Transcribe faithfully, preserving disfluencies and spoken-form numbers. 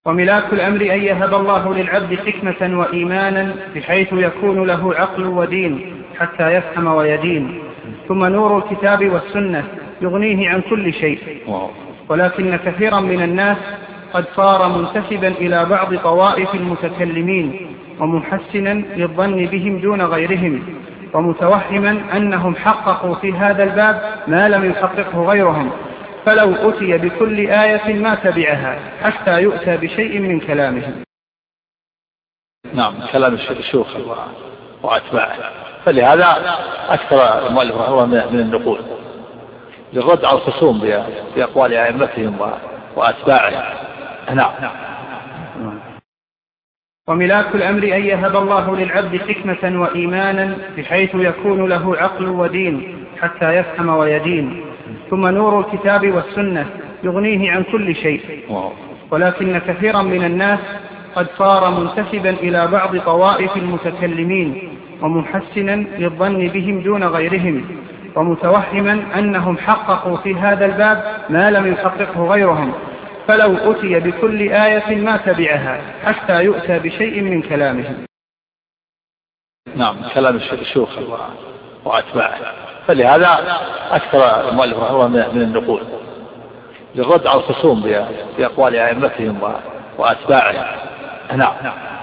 وملاك الأمر أن يهب الله للعبد حكمة وإيمانا بحيث يكون له عقل ودين حتى يفهم ويدين، ثم نور الكتاب والسنة يغنيه عن كل شيء. ولكن كثيرا من الناس قد صار منتسبا إلى بعض طوائف المتكلمين ومحسنا للظن بهم دون غيرهم، ومتوهما أنهم حققوا في هذا الباب ما لم يحققه غيرهم، فلو أتي بكل آية ما تبعها حتى يؤتى بشيء من كلامهم. نعم، كلام الشيوخ وأتباعه. فلهذا أكثر المؤلف رحمه الله من النقول للرد على الخصوم بأقوال أئمتهم وأتباعهم. نعم. وملاك الأمر أن يهب الله للعبد حكمة وإيمانا بحيث يكون له عقل ودين حتى يفهم ويدين، ثم نور الكتاب والسنة يغنيه عن كل شيء. ولكن كثيرا من الناس قد صار منتسبا إلى بعض طوائف المتكلمين ومحسنا للظن بهم دون غيرهم، ومتوهما أنهم حققوا في هذا الباب ما لم يحققه غيرهم، فلو أتي بكل آية ما تبعها حتى يؤتى بشيء من كلامهم. نعم، كلام الشيوخ وأتباعه. فلهذا أكثر المؤلف رحمه الله من النقول للرد على الخصوم بأقوال أئمتهم وأتباعهم. نعم.